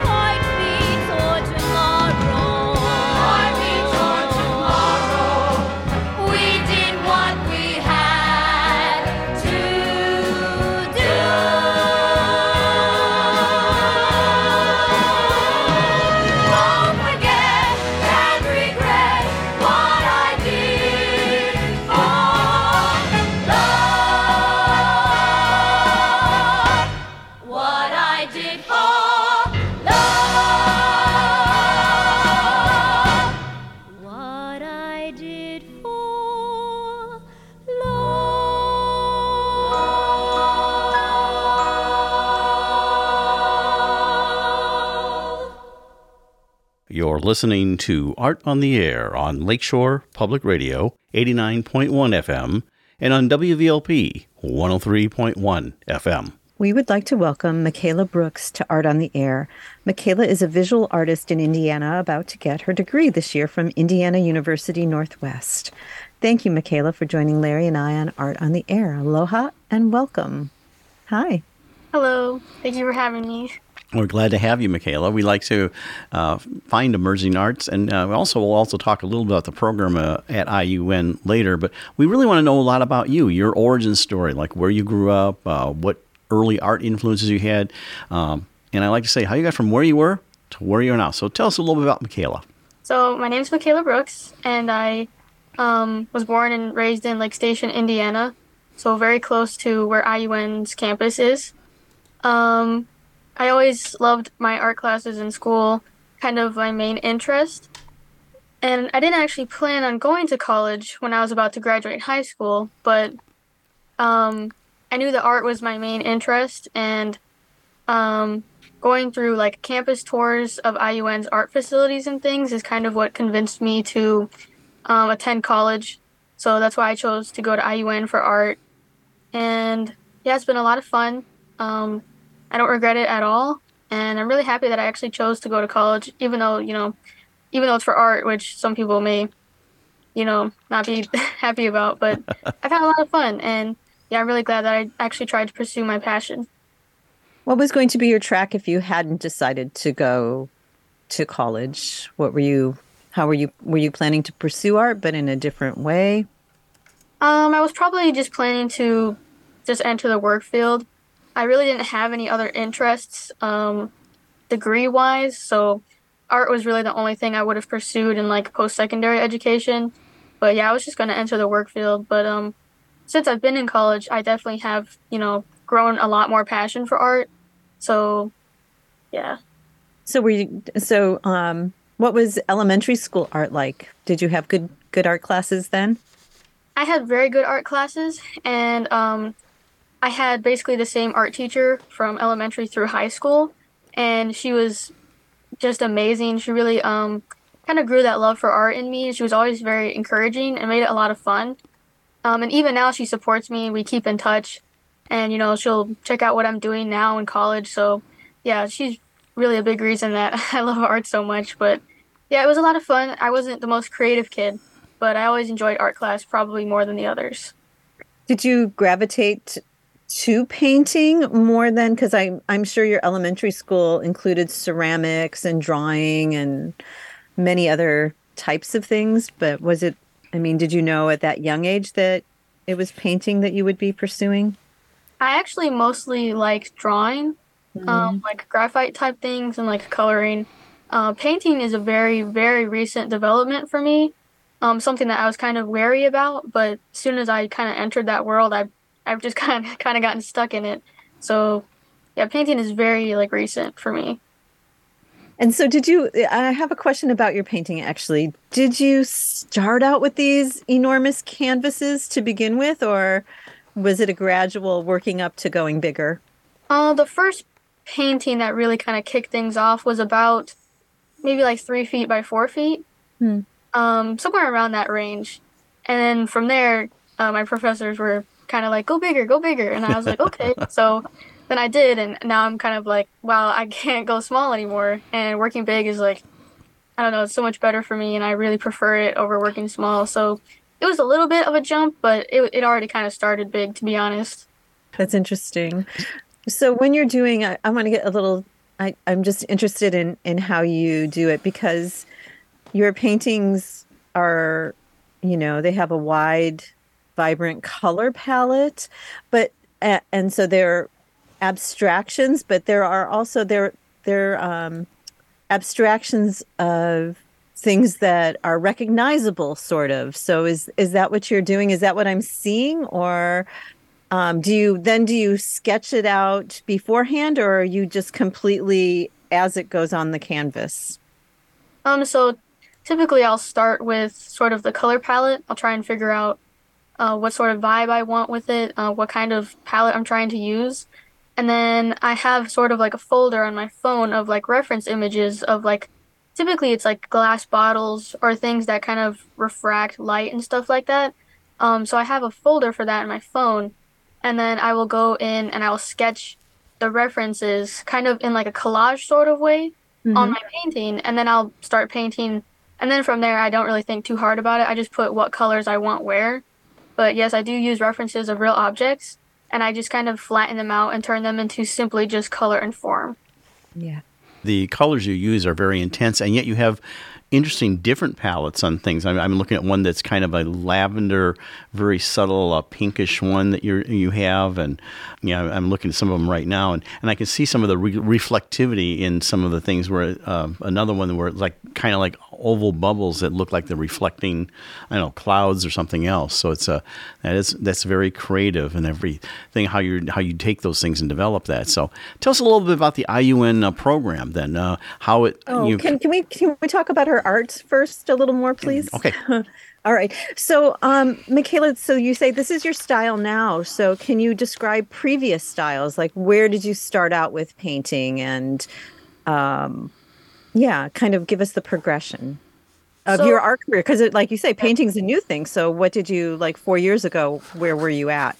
You're listening to Art on the Air on Lakeshore Public Radio, eighty-nine point one F M, and on W V L P, one oh three point one F M. We would like to welcome Michaela Brooks to Art on the Air. Michaela is a visual artist in Indiana about to get her degree this year from Indiana University Northwest. Thank you, Michaela, for joining Larry and I on Art on the Air. Aloha and welcome. Hi. Hello. Thank you for having me. We're glad to have you, Michaela. We like to uh, find emerging arts, and uh, we also will also talk a little about the program uh, at I U N later. But we really want to know a lot about you, your origin story, like where you grew up, uh, what early art influences you had, um, and I like to say how you got from where you were to where you are now. So tell us a little bit about Michaela. So my name is Michaela Brooks, and I um, was born and raised in Lake Station, Indiana, so very close to where I U N's campus is. Um, I always loved my art classes in school, kind of my main interest. And I didn't actually plan on going to college when I was about to graduate high school, but um, I knew that art was my main interest, and um, going through like campus tours of I U N's art facilities and things is kind of what convinced me to um, attend college. So that's why I chose to go to I U N for art. And yeah, it's been a lot of fun. Um, I don't regret it at all. And I'm really happy that I actually chose to go to college, even though, you know, even though it's for art, which some people may, you know, not be happy about. But I've had a lot of fun. And yeah, I'm really glad that I actually tried to pursue my passion. What was going to be your track if you hadn't decided to go to college? What were you, how were you, were you planning to pursue art, but in a different way? Um, I was probably just planning to just enter the work field. I really didn't have any other interests, um, degree-wise, so art was really the only thing I would have pursued in like post-secondary education. But yeah, I was just going to enter the work field. But um, since I've been in college, I definitely have, you know, grown a lot more passion for art. So, yeah. So were you, so um, what was elementary school art like? Did you have good good art classes then? I had very good art classes, and um, I had basically the same art teacher from elementary through high school, and she was just amazing. She really um, kind of grew that love for art in me. She was always very encouraging and made it a lot of fun. Um, and even now she supports me. We keep in touch, and, you know, she'll check out what I'm doing now in college. So, yeah, she's really a big reason that I love art so much. But, yeah, it was a lot of fun. I wasn't the most creative kid, but I always enjoyed art class probably more than the others. Did you gravitate to painting more than, because I'm, I'm sure your elementary school included ceramics and drawing and many other types of things, but was it, I mean, did you know at that young age that it was painting that you would be pursuing? I actually mostly liked drawing, mm-hmm. um, like graphite type things and like coloring. Uh, painting is a very, very recent development for me. Um, something that I was kind of wary about, but as soon as I kind of entered that world, I've I've just kind of kind of gotten stuck in it. So, yeah, painting is very like recent for me. And so, did you? I have a question about your painting. Actually, did you start out with these enormous canvases to begin with, or was it a gradual working up to going bigger? Uh, the first painting that really kind of kicked things off was about maybe like three feet by four feet. Hmm. Um, somewhere around that range. And then from there, uh, my professors were kind of like, go bigger, go bigger. And I was like, okay. So then I did. And now I'm kind of like, wow, I can't go small anymore. And working big is like, I don't know, it's so much better for me. And I really prefer it over working small. So it was a little bit of a jump, but it, it already kind of started big, to be honest. That's interesting. So when you're doing, I, I want to get a little, I, I'm just interested in, in how you do it, because your paintings are, you know, they have a wide, vibrant color palette, but, uh, and so they're abstractions, but there are also, they're, they're um, abstractions of things that are recognizable, sort of. So is, is that what you're doing? Is that what I'm seeing? Or um, do you, then do you sketch it out beforehand, or are you just completely as it goes on the canvas? Um, so typically, I'll start with sort of the color palette. I'll try and figure out uh, what sort of vibe I want with it, uh, what kind of palette I'm trying to use. And then I have sort of like a folder on my phone of like reference images of like, typically it's like glass bottles or things that kind of refract light and stuff like that. Um, so I have a folder for that in my phone. And then I will go in and I will sketch the references kind of in like a collage sort of way mm-hmm. on my painting. And then I'll start painting. And then from there, I don't really think too hard about it. I just put what colors I want where. But yes, I do use references of real objects, and I just kind of flatten them out and turn them into simply just color and form. Yeah. The colors you use are very intense, and yet you have interesting different palettes on things. I'm, I'm looking at one that's kind of a lavender, very subtle, uh, pinkish one that you you have, and you know, I'm looking at some of them right now, and, and I can see some of the re- reflectivity in some of the things. Where uh, another one where it's like kind of like oval bubbles that look like they're reflecting, I don't know, clouds or something else. So it's a that is that's very creative and everything how you how you take those things and develop that. So tell us a little bit about the I U N uh, program then. Uh, how it oh you, can can we can we talk about her art first a little more, please? Okay. All right. So, um, Michaela, so you say this is your style now. So can you describe previous styles? Like, where did you start out with painting? And, um, yeah, kind of give us the progression of So- your art career. Because, like you say, painting's a new thing. So what did you, like four years ago, where were you at?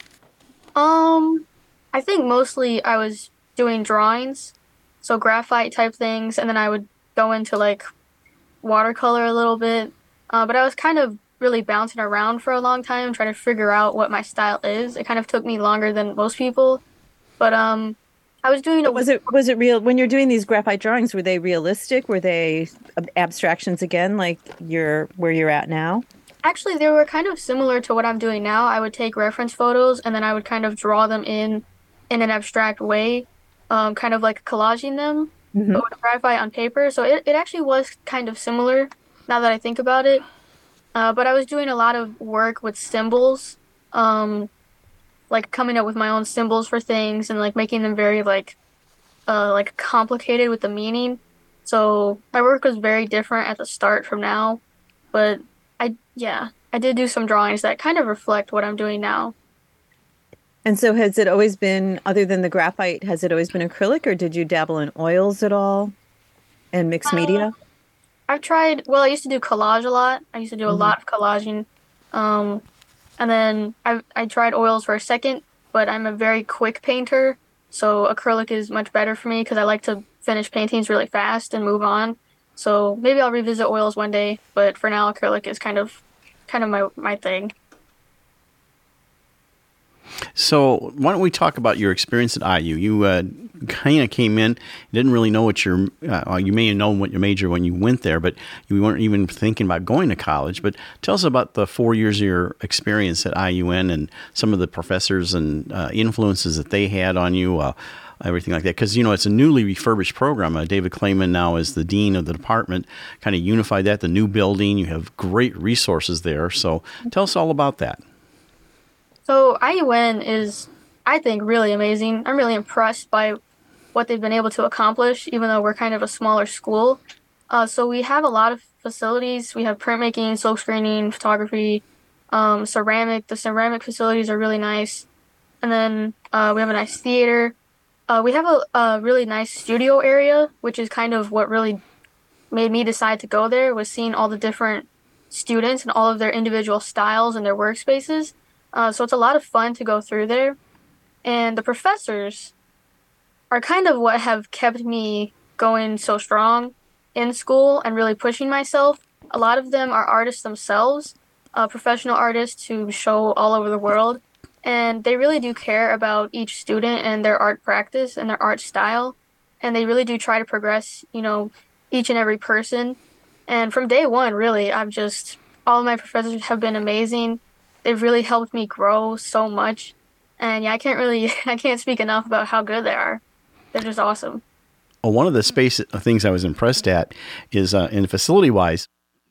Um, I think mostly I was doing drawings, so graphite type things, and then I would go into like watercolor a little bit. Uh, but I was kind of really bouncing around for a long time, trying to figure out what my style is. It kind of took me longer than most people, but um, I was doing. But A, was it was it real when you're doing these graphite drawings? Were they realistic? Were they ab- abstractions again, like you're where you're at now? Actually, they were kind of similar to what I'm doing now. I would take reference photos and then I would kind of draw them in in an abstract way, um, kind of like collaging them, Mhm. but with graphite on paper. So it, it actually was kind of similar now that I think about it. Uh, but I was doing a lot of work with symbols, um, like coming up with my own symbols for things and like making them very like uh, like complicated with the meaning. So my work was very different at the start from now, but I yeah I did do some drawings that kind of reflect what I'm doing now. And so has it always been, other than the graphite, has it always been acrylic, or did you dabble in oils at all and mixed Uh, media? I've tried, well, I used to do collage a lot. I used to do a Mhm. lot of collaging. Um, and then I I tried oils for a second, but I'm a very quick painter. So acrylic is much better for me because I like to finish paintings really fast and move on. So maybe I'll revisit oils one day, but for now acrylic is kind of kind of my, my thing. So why don't we talk about your experience at I U? You uh, kind of came in, didn't really know what your, uh, well, you may have known what your major when you went there, but you weren't even thinking about going to college. But tell us about the four years of your experience at I U N and some of the professors and uh, influences that they had on you, uh, everything like that. Because, you know, it's a newly refurbished program. Uh, David Clayman now is the dean of the department, kind of unified that, the new building. You have great resources there. So tell us all about that. So I U N is, I think, really amazing. I'm really impressed by what they've been able to accomplish, even though we're kind of a smaller school. Uh, so we have a lot of facilities. We have printmaking, silk screening, photography, um, ceramic. The ceramic facilities are really nice. And then uh, we have a nice theater. Uh, we have a, a really nice studio area, which is kind of what really made me decide to go there, was seeing all the different students and all of their individual styles and their workspaces. Uh, so it's a lot of fun to go through there. And the professors are kind of what have kept me going so strong in school and really pushing myself. A lot of them are artists themselves, uh, professional artists who show all over the world. And they really do care about each student and their art practice and their art style. And they really do try to progress, you know, each and every person. And from day one, really, I've just, all of my professors have been amazing. They've really helped me grow so much. And yeah, I can't really, I can't speak enough about how good they are. They're just awesome. Well, one of the space things I was impressed at is, uh, in facility-wise,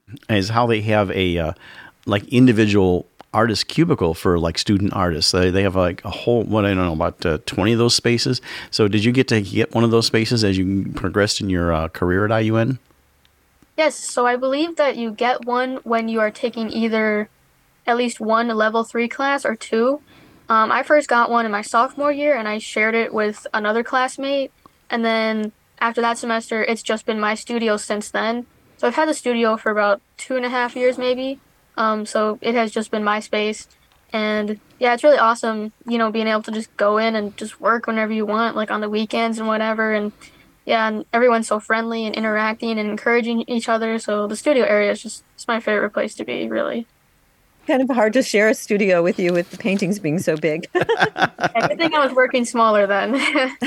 is how they have a, uh, like, individual artist cubicle for, like, student artists. They, they have, like, a whole, what, I don't know, about uh, twenty of those spaces. So did you get to get one of those spaces as you progressed in your uh, career at I U N? Yes, so I believe that you get one when you are taking either at least one level three class or two. Um, I first got one in my sophomore year, and I shared it with another classmate. And then after that semester, it's just been my studio since then. So I've had the studio for about two and a half years, maybe. Um, so it has just been my space. And yeah, it's really awesome, you know, being able to just go in and just work whenever you want, like on the weekends and whatever. And yeah, and everyone's so friendly and interacting and encouraging each other. So the studio area is just, it's my favorite place to be, really. Kind of hard to share a studio with you with the paintings being so big. I think I was working smaller then.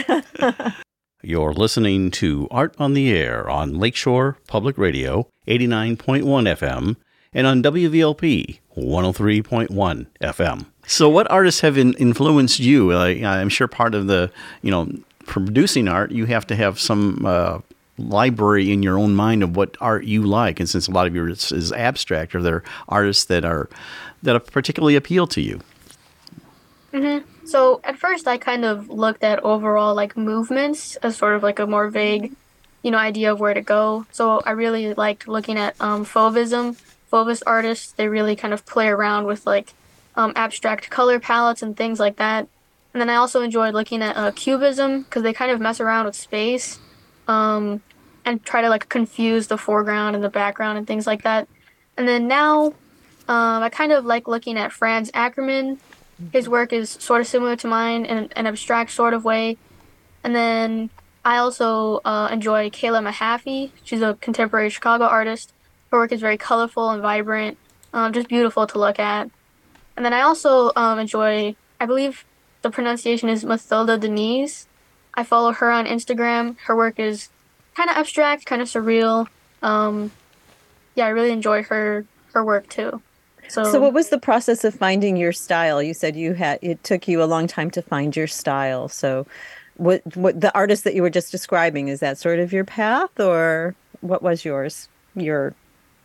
You're listening to Art on the Air on Lakeshore Public Radio, eighty-nine point one F M, and on W V L P, one oh three point one F M. So what artists have in, influenced you? Uh, I'm sure part of the, you know, producing art, you have to have some uh, library in your own mind of what art you like. And since a lot of yours is abstract, are there artists that are that particularly appeal to you? Mm-hmm. So at first I kind of looked at overall like movements as sort of like a more vague, you know, idea of where to go. So I really liked looking at um, Fauvism, Fauvist artists. They really kind of play around with like um, abstract color palettes and things like that. And then I also enjoyed looking at uh, Cubism because they kind of mess around with space um, and try to like confuse the foreground and the background and things like that. And then now um, I kind of like looking at Franz Ackermann. His work is sort of similar to mine in an abstract sort of way. And then I also uh, enjoy Kayla Mahaffey. She's a contemporary Chicago artist. Her work is very colorful and vibrant, um, just beautiful to look at. And then I also um, enjoy, I believe the pronunciation is Mathilda Denise. I follow her on Instagram. Her work is kind of abstract, kind of surreal. Um, yeah, I really enjoy her her work too. So, so what was the process of finding your style? You said you had it took you a long time to find your style. So what what the artist that you were just describing, is that sort of your path, or what was yours? Your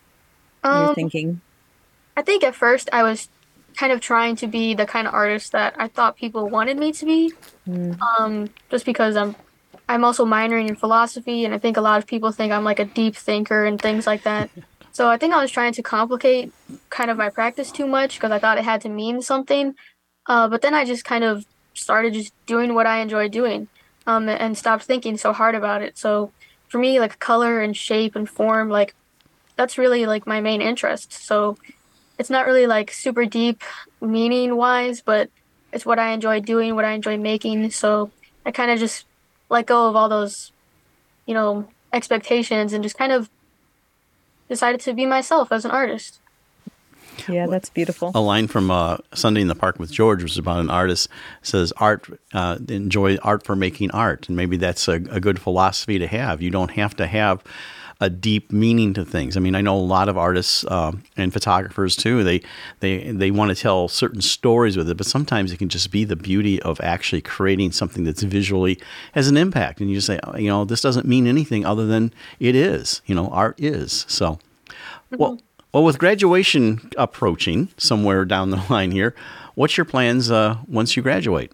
um, your thinking? I think at first I was kind of trying to be the kind of artist that I thought people wanted me to be. Mm. Um, just because I'm I'm also minoring in philosophy, and I think a lot of people think I'm like a deep thinker and things like that. So I think I was trying to complicate kind of my practice too much because I thought it had to mean something. Uh, but then I just kind of started just doing what I enjoy doing um, and stopped thinking so hard about it. So for me, like color and shape and form, like that's really like my main interest. So it's not really like super deep meaning wise, but it's what I enjoy doing, what I enjoy making. So I kind of just let go of all those, you know, expectations and just kind of decided to be myself as an artist. Yeah, that's beautiful. A line from uh, Sunday in the Park with George was about an artist. Says, art, uh, enjoy art for making art. And maybe that's a, a good philosophy to have. You don't have to have a deep meaning to things. I mean, I know a lot of artists uh, and photographers too, they they they want to tell certain stories with it, but sometimes it can just be the beauty of actually creating something that's visually has an impact. And you just say, oh, you know, this doesn't mean anything other than it is. You know, art is. So, mm-hmm. well, well, with graduation approaching somewhere down the line here, what's your plans uh, once you graduate?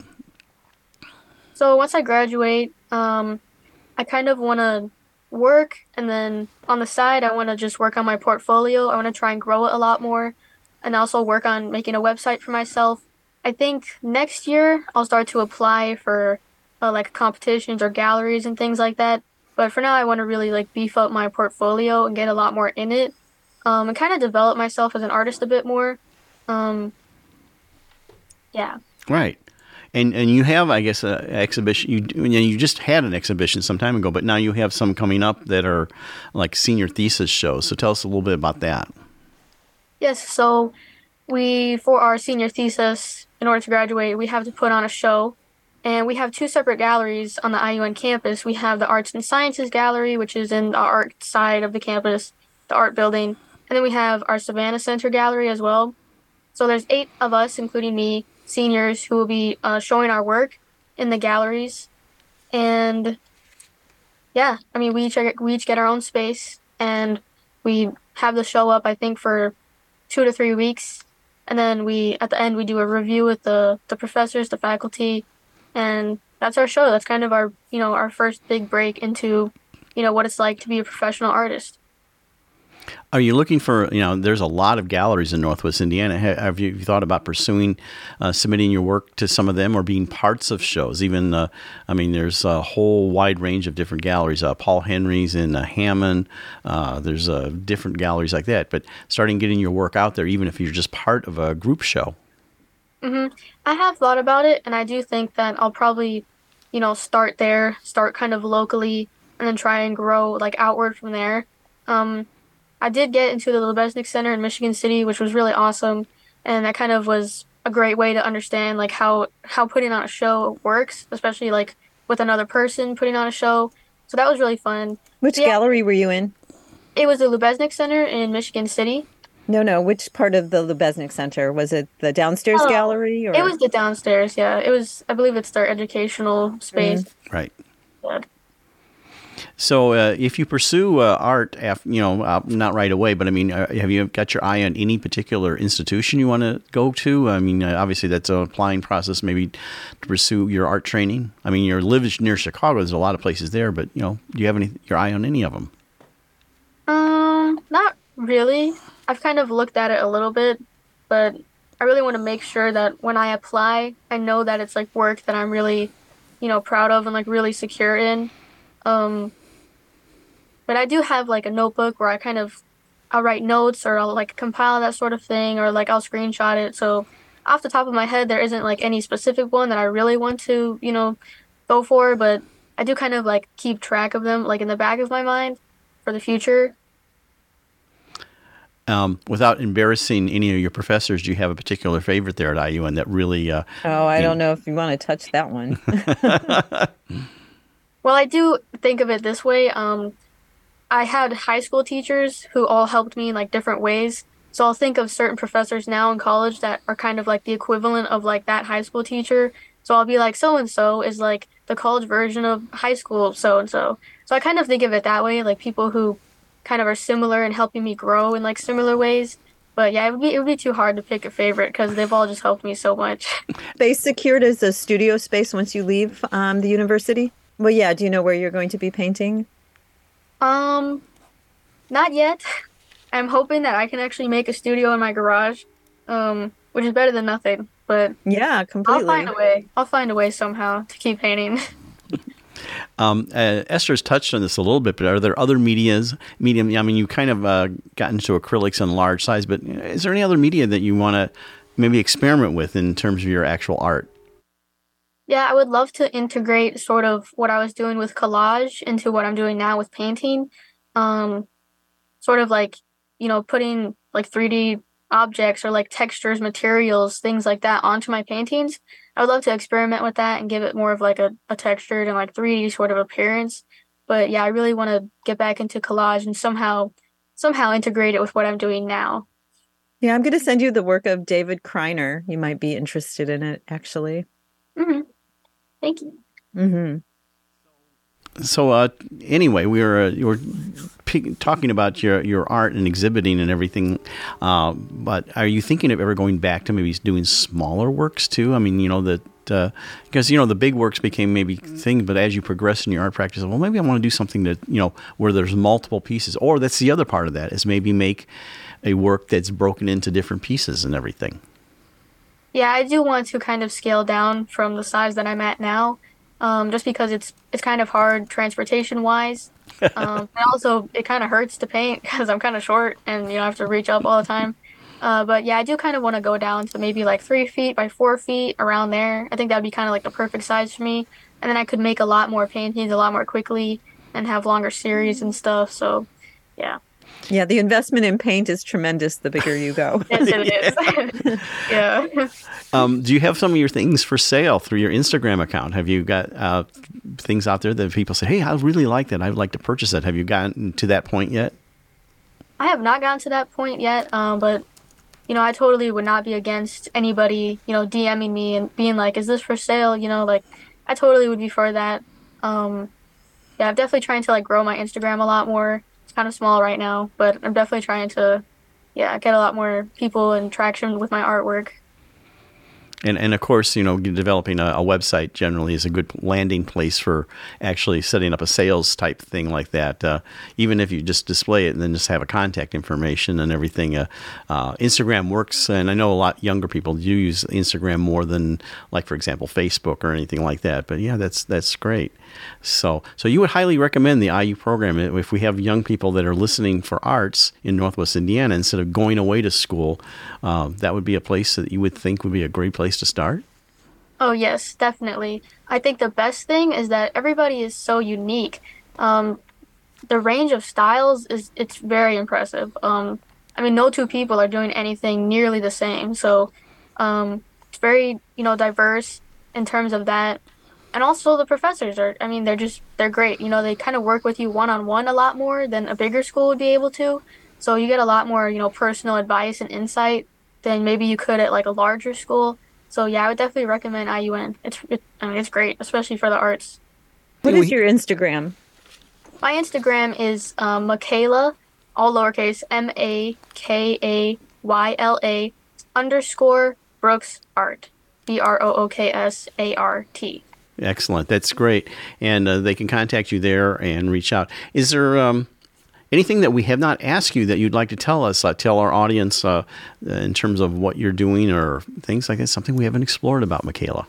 So once I graduate, um, I kind of want to work, and then on the side I want to just work on my portfolio. I want to try and grow it a lot more, and also work on making a website for myself. I think next year I'll start to apply for uh, like competitions or galleries and things like that, but for now I want to really like beef up my portfolio and get a lot more in it, um, and kind of develop myself as an artist a bit more. um, yeah right. And and you have, I guess, an exhibition. You you, know, you just had an exhibition some time ago, but now you have some coming up that are like senior thesis shows. So tell us a little bit about that. Yes. So we, for our senior thesis, in order to graduate, we have to put on a show. And we have two separate galleries on the I U N campus. We have the Arts and Sciences Gallery, which is in the art side of the campus, the art building. And then we have our Savannah Center Gallery as well. So there's eight of us, including me, seniors, who will be uh, showing our work in the galleries. And yeah, I mean, we each, we each get our own space, and we have the show up, I think, for two to three weeks. And then we, at the end, we do a review with the, the professors, the faculty, and that's our show. That's kind of our, you know, our first big break into, you know, what it's like to be a professional artist. Are you looking for, you know, there's a lot of galleries in Northwest Indiana. Have you thought about pursuing, uh, submitting your work to some of them, or being parts of shows? Even, uh, I mean, there's a whole wide range of different galleries. Uh, Paul Henry's in uh, Hammond. Uh, there's uh, different galleries like that. But starting getting your work out there, even if you're just part of a group show. Mm-hmm. I have thought about it, and I do think that I'll probably, you know, start there, start kind of locally, and then try and grow like outward from there. Um, I did get into the Lubeznik Center in Michigan City, which was really awesome, and that kind of was a great way to understand like how how putting on a show works, especially like with another person putting on a show. So that was really fun. Which yeah, gallery were you in? It was the Lubeznik Center in Michigan City. No, no. Which part of the Lubeznik Center? Was it the downstairs oh, gallery? Or? It was the downstairs, yeah. It was, I believe it's their educational space. Mm-hmm. Right. Yeah. So uh, if you pursue uh, art, af- you know, uh, not right away, but I mean, uh, have you got your eye on any particular institution you want to go to? I mean, uh, obviously that's an applying process maybe to pursue your art training. I mean, you live near Chicago. There's a lot of places there, but, you know, do you have any your eye on any of them? Um, not really. I've kind of looked at it a little bit, but I really want to make sure that when I apply, I know that it's like work that I'm really, you know, proud of and like really secure in. Um, But I do have like a notebook where I kind of, I'll write notes or I'll like compile that sort of thing or like I'll screenshot it. So off the top of my head, there isn't like any specific one that I really want to, you know, go for. But I do kind of like keep track of them like in the back of my mind for the future. Um, without embarrassing any of your professors, do you have a particular favorite there at I U N that really... Uh, oh, I you don't know if you want to touch that one. Well, I do think of it this way. Um, I had high school teachers who all helped me in like different ways. So I'll think of certain professors now in college that are kind of like the equivalent of like that high school teacher. So I'll be like, so-and-so is like the college version of high school so-and-so. So I kind of think of it that way, like people who kind of are similar and helping me grow in like similar ways. But yeah, it would be, it would be too hard to pick a favorite because they've all just helped me so much. They secured as a studio space once you leave um, the university? Well, yeah. Do you know where you're going to be painting? Um, not yet. I'm hoping that I can actually make a studio in my garage, um, which is better than nothing. But yeah, completely. I'll find a way. I'll find a way somehow to keep painting. um, uh, Esther's touched on this a little bit, but are there other medias? Medium. I mean, you kind of uh, got into acrylics on large size, but is there any other media that you want to maybe experiment with in terms of your actual art? Yeah, I would love to integrate sort of what I was doing with collage into what I'm doing now with painting. Um, sort of like, you know, putting like three D objects or like textures, materials, things like that onto my paintings. I would love to experiment with that and give it more of like a, a textured and like three D sort of appearance. But yeah, I really want to get back into collage and somehow, somehow integrate it with what I'm doing now. Yeah, I'm going to send you the work of David Kreiner. You might be interested in it, actually. Mm-hmm. Thank you. Mm-hmm. So uh, anyway, we were uh, you were p- talking about your, your art and exhibiting and everything. Uh, but are you thinking of ever going back to maybe doing smaller works too? I mean, you know that uh, because you know the big works became maybe things, but as you progress in your art practice, well, maybe I want to do something that you know where there's multiple pieces. Or that's the other part of that is maybe make a work that's broken into different pieces and everything. Yeah, I do want to kind of scale down from the size that I'm at now, um, just because it's it's kind of hard transportation-wise. Um, and also, it kind of hurts to paint because I'm kind of short and, you know, I have to reach up all the time. Uh, but yeah, I do kind of want to go down to maybe like three feet by four feet, around there. I think that would be kind of like the perfect size for me. And then I could make a lot more paintings a lot more quickly and have longer series and stuff. So, yeah. Yeah, the investment in paint is tremendous the bigger you go. Yes, it is. Yeah. Um, do you have some of your things for sale through your Instagram account? Have you got uh, things out there that people say, hey, I really like that. I'd like to purchase that. Have you gotten to that point yet? I have not gotten to that point yet, um, but, you know, I totally would not be against anybody, you know, DMing me and being like, is this for sale? You know, like, I totally would be for that. Um, yeah, I'm definitely trying to, like, grow my Instagram a lot more. Kind of small right now, but I'm definitely trying to, yeah, get a lot more people and traction with my artwork. And and of course, you know, developing a, a website generally is a good landing place for actually setting up a sales type thing like that. Uh, even if you just display it and then just have a contact information and everything. Uh, uh, Instagram works, and I know a lot younger people do use Instagram more than, like, for example, Facebook or anything like that. But yeah, that's that's great. So so you would highly recommend the I U program if we have young people that are listening for arts in Northwest Indiana instead of going away to school. Uh, that would be a place that you would think would be a great place to start? Oh, yes, definitely. I think the best thing is that everybody is so unique. Um, the range of styles is it's very impressive. Um, I mean, no two people are doing anything nearly the same. So um, it's very, you know, diverse in terms of that. And also the professors are, I mean, they're just, they're great. You know, they kind of work with you one-on-one a lot more than a bigger school would be able to. So you get a lot more, you know, personal advice and insight than maybe you could at like a larger school. So yeah, I would definitely recommend I U N. It's it, I mean it's great, especially for the arts. What is your Instagram? My Instagram is um, Makayla, all lowercase, M A K A Y L A underscore Brooks Art, B R O O K S A R T. Excellent. That's great. And uh, they can contact you there and reach out. Is there um, anything that we have not asked you that you'd like to tell us, uh, tell our audience uh, in terms of what you're doing or things like that, something we haven't explored about, Makayla?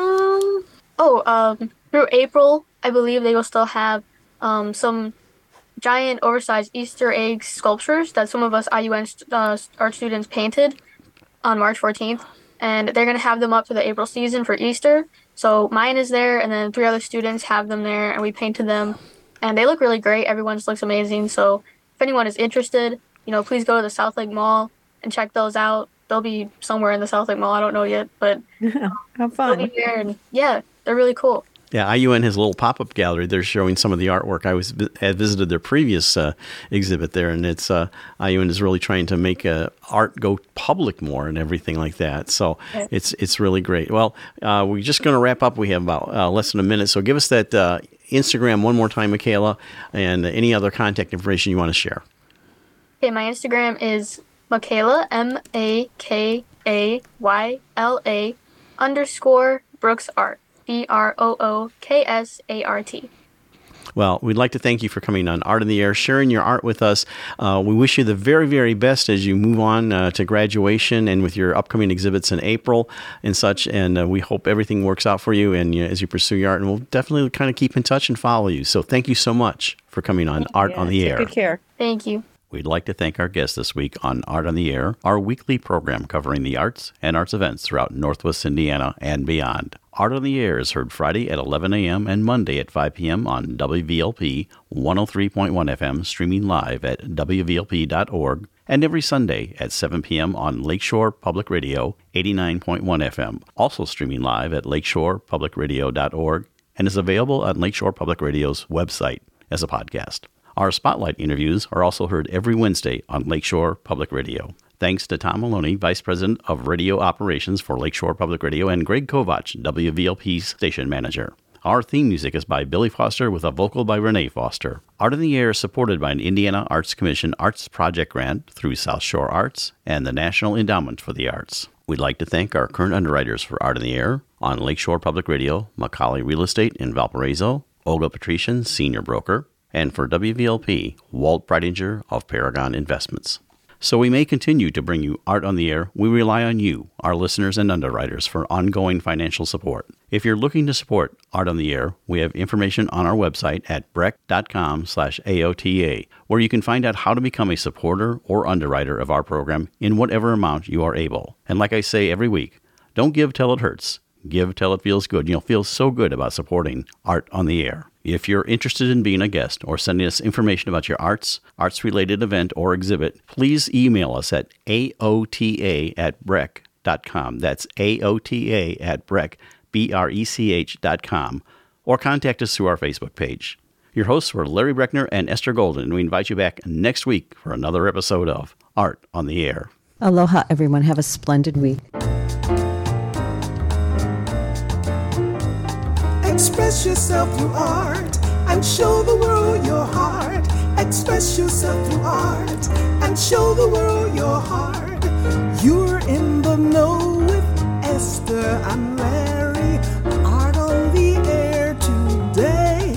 Um, oh, um, through April, I believe they will still have um, some giant oversized Easter egg sculptures that some of us I U N st- uh, art students painted on March fourteenth. And they're going to have them up for the April season for Easter. So mine is there, and then three other students have them there, and we painted them. And they look really great. Everyone's looks amazing. So if anyone is interested, you know, please go to the South Lake Mall and check those out. They'll be somewhere in the South Lake Mall. I don't know yet, but have fun. They'll be there, and yeah, they're really cool. Yeah, I U N has a little pop-up gallery. They're showing some of the artwork. I was had visited their previous uh, exhibit there, and it's uh, I U N is really trying to make uh, art go public more and everything like that. So yeah. it's it's really great. Well, uh, we're just going to wrap up. We have about uh, less than a minute, so give us that uh, Instagram one more time, Makayla, and any other contact information you want to share. Okay, my Instagram is Makayla, M A K A Y L A underscore Brooks Art. B R O O K S A R T. Well, we'd like to thank you for coming on Art in the Air, sharing your art with us. Uh, we wish you the very, very best as you move on uh, to graduation and with your upcoming exhibits in April and such. And uh, we hope everything works out for you and you know, as you pursue your art. And we'll definitely kind of keep in touch and follow you. So thank you so much for coming on Art yeah, on the take Air. Good care. Thank you. We'd like to thank our guest this week on Art on the Air, our weekly program covering the arts and arts events throughout Northwest Indiana and beyond. Art on the Air is heard Friday at eleven a.m. and Monday at five p.m. on W V L P one oh three point one F M, streaming live at W V L P dot org, and every Sunday at seven p.m. on Lakeshore Public Radio eighty-nine point one F M, also streaming live at lakeshore public radio dot org, and is available on Lakeshore Public Radio's website as a podcast. Our Spotlight interviews are also heard every Wednesday on Lakeshore Public Radio. Thanks to Tom Maloney, Vice President of Radio Operations for Lakeshore Public Radio, and Greg Kovach, W V L P's Station Manager. Our theme music is by Billy Foster with a vocal by Renee Foster. Art in the Air is supported by an Indiana Arts Commission Arts Project Grant through South Shore Arts and the National Endowment for the Arts. We'd like to thank our current underwriters for Art in the Air on Lakeshore Public Radio, Macaulay Real Estate in Valparaiso, Olga Patrician, Senior Broker, and for W V L P, Walt Breidinger of Paragon Investments. So we may continue to bring you Art on the Air. We rely on you, our listeners and underwriters, for ongoing financial support. If you're looking to support Art on the Air, we have information on our website at breck dot com slash A O T A, where you can find out how to become a supporter or underwriter of our program in whatever amount you are able. And like I say every week, don't give till it hurts. Give till it feels good. You'll feel so good about supporting Art on the Air. If you're interested in being a guest or sending us information about your arts, arts-related event, or exhibit, please email us at A O T A at breck dot com. That's A O T A at breck, B R E C H dot com. Or contact us through our Facebook page. Your hosts were Larry Breckner and Esther Golden, and we invite you back next week for another episode of Art on the Air. Aloha, everyone. Have a splendid week. Express yourself through art and show the world your heart. Express yourself through art and show the world your heart. You're in the know with Esther and Larry. Art on the Air today.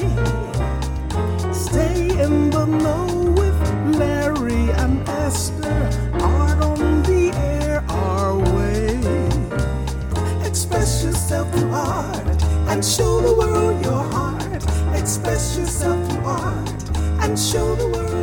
Stay in the know with Larry and Esther. Art on the Air our way. Express yourself through art and show the world your heart. Express yourself through art and show the world